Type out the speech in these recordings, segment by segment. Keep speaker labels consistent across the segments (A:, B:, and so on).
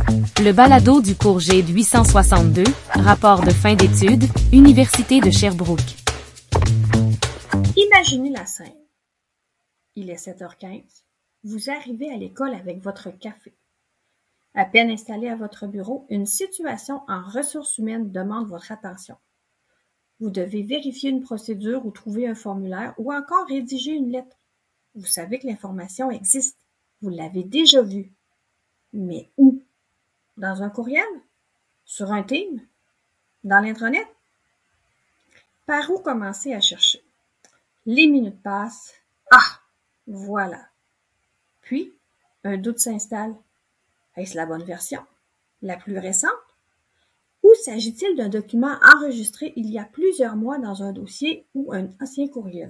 A: Le balado du cours GID 862, rapport de fin d'études, Université de Sherbrooke.
B: Imaginez la scène. Il est 7h15. Vous arrivez à l'école avec votre café. À peine installé à votre bureau, une situation en ressources humaines demande votre attention. Vous devez vérifier une procédure ou trouver un formulaire ou encore rédiger une lettre. Vous savez que l'information existe. Vous l'avez déjà vue. Mais où? Dans un courriel? Sur un Teams? Dans l'intranet? Par où commencer à chercher? Les minutes passent. Ah! Voilà. Puis, un doute s'installe. Est-ce la bonne version? La plus récente? Ou s'agit-il d'un document enregistré il y a plusieurs mois dans un dossier ou un ancien courriel?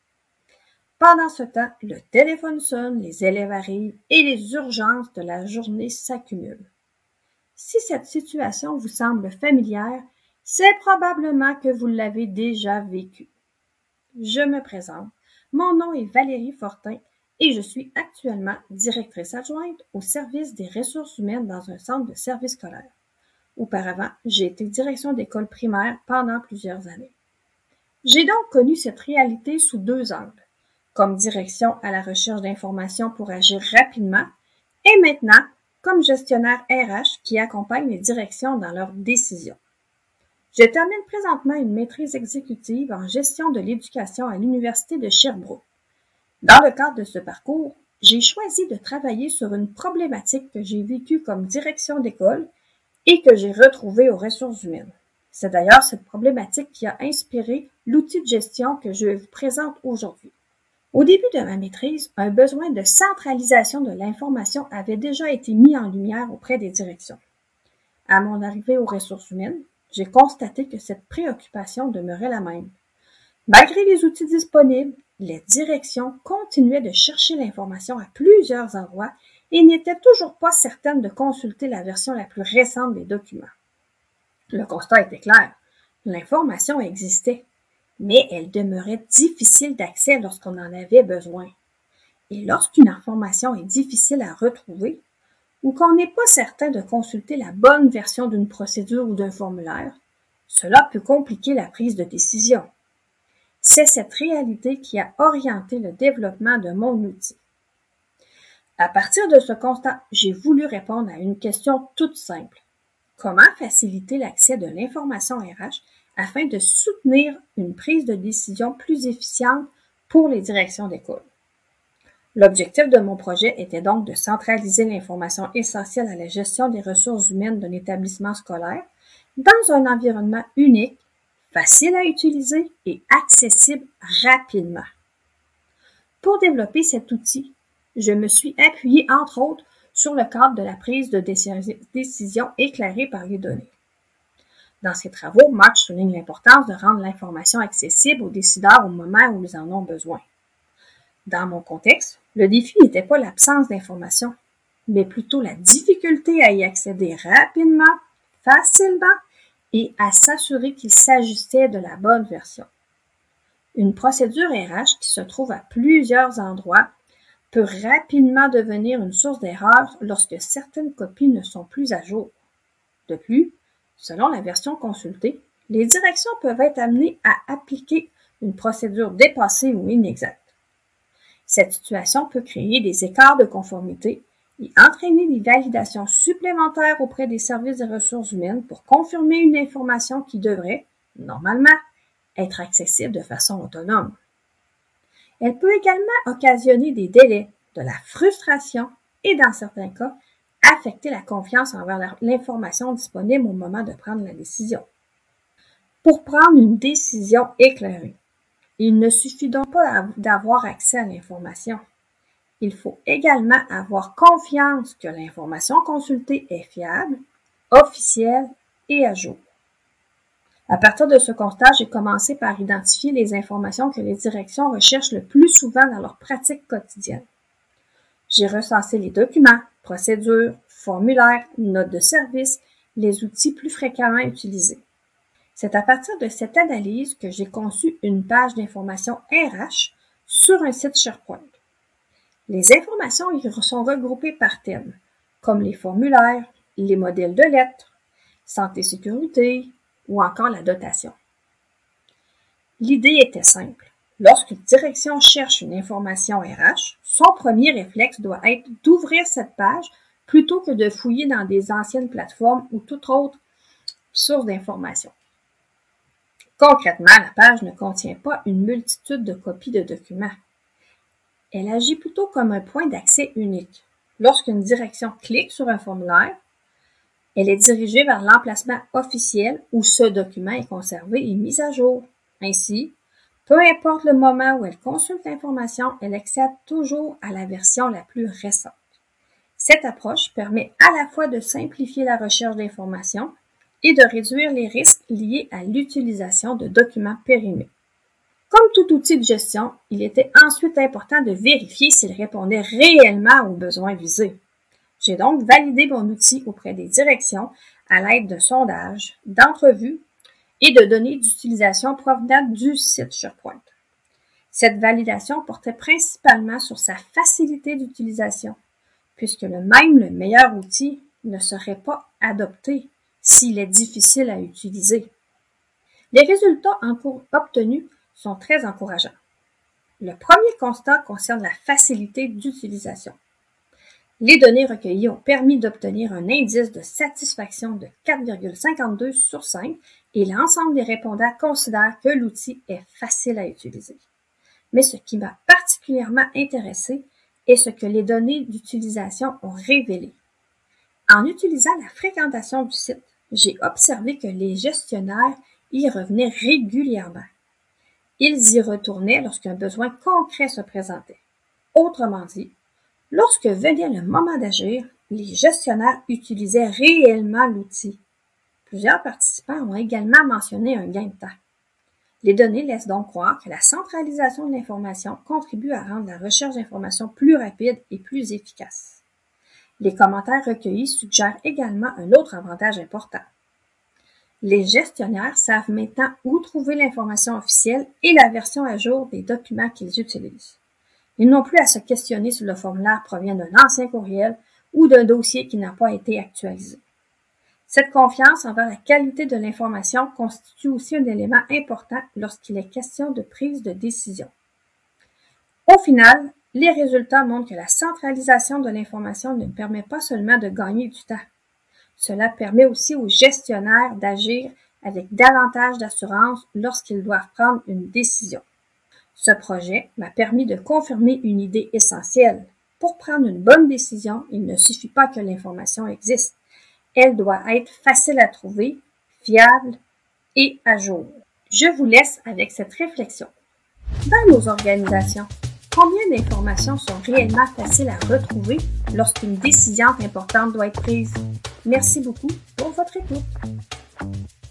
B: Pendant ce temps, le téléphone sonne, les élèves arrivent et les urgences de la journée s'accumulent. Si cette situation vous semble familière, c'est probablement que vous l'avez déjà vécue. Je me présente. Mon nom est Valérie Fortin et je suis actuellement directrice adjointe au service des ressources humaines dans un centre de service scolaire. Auparavant, j'ai été direction d'école primaire pendant plusieurs années. J'ai donc connu cette réalité sous deux angles, comme direction à la recherche d'informations pour agir rapidement et maintenant comme gestionnaire RH qui accompagne les directions dans leurs décisions. Je termine présentement une maîtrise exécutive en gestion de l'éducation à l'Université de Sherbrooke. Dans le cadre de ce parcours, j'ai choisi de travailler sur une problématique que j'ai vécue comme direction d'école et que j'ai retrouvée aux ressources humaines. C'est d'ailleurs cette problématique qui a inspiré l'outil de gestion que je vous présente aujourd'hui. Au début de ma maîtrise, un besoin de centralisation de l'information avait déjà été mis en lumière auprès des directions. À mon arrivée aux ressources humaines, j'ai constaté que cette préoccupation demeurait la même. Malgré les outils disponibles, les directions continuaient de chercher l'information à plusieurs endroits et n'étaient toujours pas certaines de consulter la version la plus récente des documents. Le constat était clair. L'information existait, mais elle demeurait difficile d'accès lorsqu'on en avait besoin. Et lorsqu'une information est difficile à retrouver, ou qu'on n'est pas certain de consulter la bonne version d'une procédure ou d'un formulaire, cela peut compliquer la prise de décision. C'est cette réalité qui a orienté le développement de mon outil. À partir de ce constat, j'ai voulu répondre à une question toute simple. Comment faciliter l'accès de l'information RH afin de soutenir une prise de décision plus efficiente pour les directions d'école? L'objectif de mon projet était donc de centraliser l'information essentielle à la gestion des ressources humaines d'un établissement scolaire dans un environnement unique, facile à utiliser et accessible rapidement. Pour développer cet outil, je me suis appuyée entre autres sur le cadre de la prise de décision éclairée par les données. Dans ces travaux, March souligne l'importance de rendre l'information accessible aux décideurs au moment où ils en ont besoin. Dans mon contexte, le défi n'était pas l'absence d'information, mais plutôt la difficulté à y accéder rapidement, facilement et à s'assurer qu'il s'agissait de la bonne version. Une procédure RH qui se trouve à plusieurs endroits peut rapidement devenir une source d'erreur lorsque certaines copies ne sont plus à jour. De plus, selon la version consultée, les directions peuvent être amenées à appliquer une procédure dépassée ou inexacte. Cette situation peut créer des écarts de conformité et entraîner des validations supplémentaires auprès des services des ressources humaines pour confirmer une information qui devrait, normalement, être accessible de façon autonome. Elle peut également occasionner des délais, de la frustration et, dans certains cas, affecter la confiance envers l'information disponible au moment de prendre la décision. Pour prendre une décision éclairée, il ne suffit donc pas d'avoir accès à l'information. Il faut également avoir confiance que l'information consultée est fiable, officielle et à jour. À partir de ce constat, j'ai commencé par identifier les informations que les directions recherchent le plus souvent dans leur pratique quotidienne. J'ai recensé les documents, procédures, formulaires, notes de service, les outils plus fréquemment utilisés. C'est à partir de cette analyse que j'ai conçu une page d'information RH sur un site SharePoint. Les informations y sont regroupées par thème, comme les formulaires, les modèles de lettres, santé-sécurité ou encore la dotation. L'idée était simple. Lorsqu'une direction cherche une information RH, son premier réflexe doit être d'ouvrir cette page plutôt que de fouiller dans des anciennes plateformes ou toute autre source d'information. Concrètement, la page ne contient pas une multitude de copies de documents. Elle agit plutôt comme un point d'accès unique. Lorsqu'une direction clique sur un formulaire, elle est dirigée vers l'emplacement officiel où ce document est conservé et mis à jour. Ainsi, peu importe le moment où elle consulte l'information, elle accède toujours à la version la plus récente. Cette approche permet à la fois de simplifier la recherche d'informations et de réduire les risques liés à l'utilisation de documents périmés. Comme tout outil de gestion, il était ensuite important de vérifier s'il répondait réellement aux besoins visés. J'ai donc validé mon outil auprès des directions à l'aide de sondages, d'entrevues et de données d'utilisation provenant du site SharePoint. Cette validation portait principalement sur sa facilité d'utilisation, puisque le meilleur outil ne serait pas adopté s'il est difficile à utiliser. Les résultats obtenus sont très encourageants. Le premier constat concerne la facilité d'utilisation. Les données recueillies ont permis d'obtenir un indice de satisfaction de 4,52 sur 5 et l'ensemble des répondants considèrent que l'outil est facile à utiliser. Mais ce qui m'a particulièrement intéressé est ce que les données d'utilisation ont révélé. En utilisant la fréquentation du site, j'ai observé que les gestionnaires y revenaient régulièrement. Ils y retournaient lorsqu'un besoin concret se présentait. Autrement dit, lorsque venait le moment d'agir, les gestionnaires utilisaient réellement l'outil. Plusieurs participants ont également mentionné un gain de temps. Les données laissent donc croire que la centralisation de l'information contribue à rendre la recherche d'informations plus rapide et plus efficace. Les commentaires recueillis suggèrent également un autre avantage important. Les gestionnaires savent maintenant où trouver l'information officielle et la version à jour des documents qu'ils utilisent. Ils n'ont plus à se questionner si le formulaire provient d'un ancien courriel ou d'un dossier qui n'a pas été actualisé. Cette confiance envers la qualité de l'information constitue aussi un élément important lorsqu'il est question de prise de décision. Au final, les résultats montrent que la centralisation de l'information ne permet pas seulement de gagner du temps. Cela permet aussi aux gestionnaires d'agir avec davantage d'assurance lorsqu'ils doivent prendre une décision. Ce projet m'a permis de confirmer une idée essentielle. Pour prendre une bonne décision, il ne suffit pas que l'information existe. Elle doit être facile à trouver, fiable et à jour. Je vous laisse avec cette réflexion. Dans nos organisations, combien d'informations sont réellement faciles à retrouver lorsqu'une décision importante doit être prise? Merci beaucoup pour votre écoute.